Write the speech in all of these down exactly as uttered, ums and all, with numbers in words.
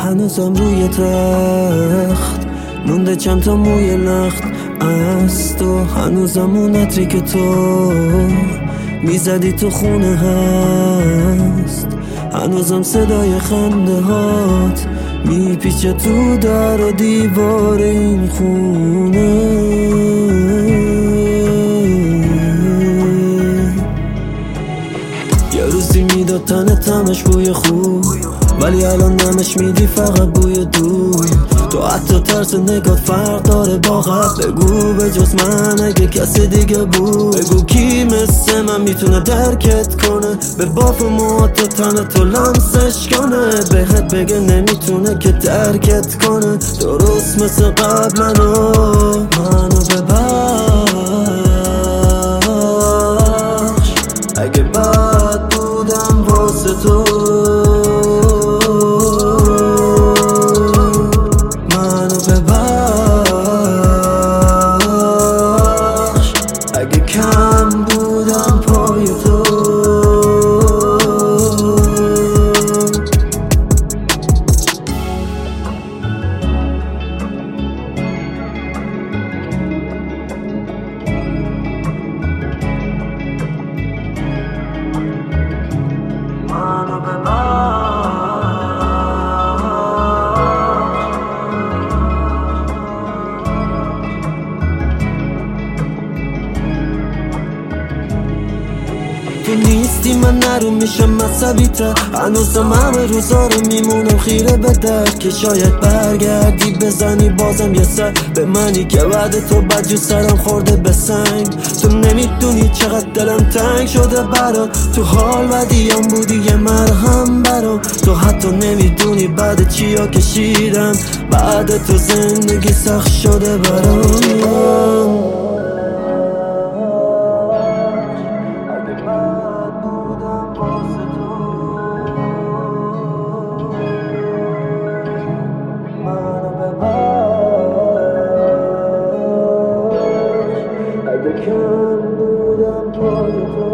هنوزم روی تخت مونده چند تا موی لخت از تو، هنوزم اون عطری که تو میزدی تو خونه هست، هنوزم صدای خنده هات میپیچه تو در و دیوار این خونه. یه روزی میداد تنه تمش بوی خوب، ولی الان نمش میدی فقط بوی دود. تو حتی طرز نگاه فرق داره با قبل. بگو به جز من اگه کسی دیگه بود، بگو کی مثل من میتونه درکت کنه، به باف و موهات تو تنه تو لمسش کنه، بهت بگه نمیتونه که درکت کنه. درست مثل قبل منو منو ببخش اگه بد بودم واسه تو، اگه کم بودم پای تو. منو تو نیستی من نرو میشم عصبی تر، هنوزم همه روزا رو میمونم خیره به در که شاید برگردی بزنی بازم یه سر به منی که بعد تو بدجو سرم خورده به سنگ. تو نمیدونی چقدر دلم تنگ شده برات، تو حال بدیم بودی یه مرهم برام. تو حتی نمیدونی بعد چیا کشیدم، بعد تو زندگی سخت شده برام. اگه کم بودم پای تو،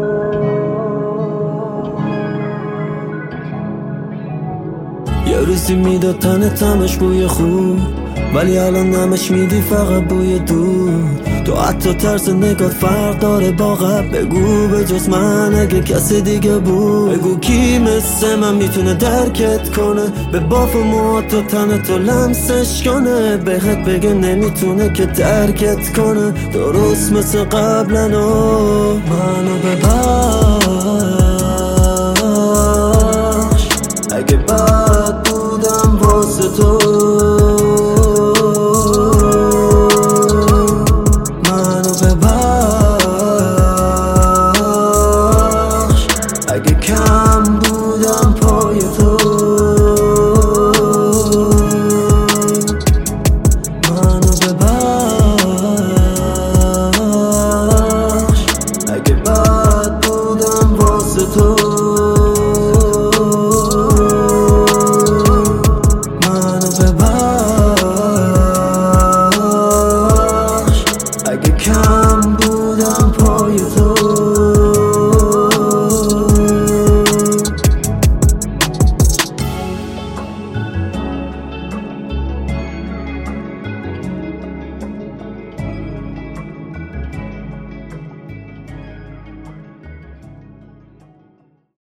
یه روزی میداد تنه تمش بوی خوب، ولی الان نمش میدی فقط بوی دود. تو حتی طرز نگاه فرق داره با قبل. بگو به جز من اگه کسی دیگه بود، بگو کی مثل من میتونه درکت کنه، به باف و موهات تو تنه تو لمسش کنه، بهت بگه نمیتونه که درکت کنه. درست مثل قبلنو منو ببخش اگه بد بودم واسه تو.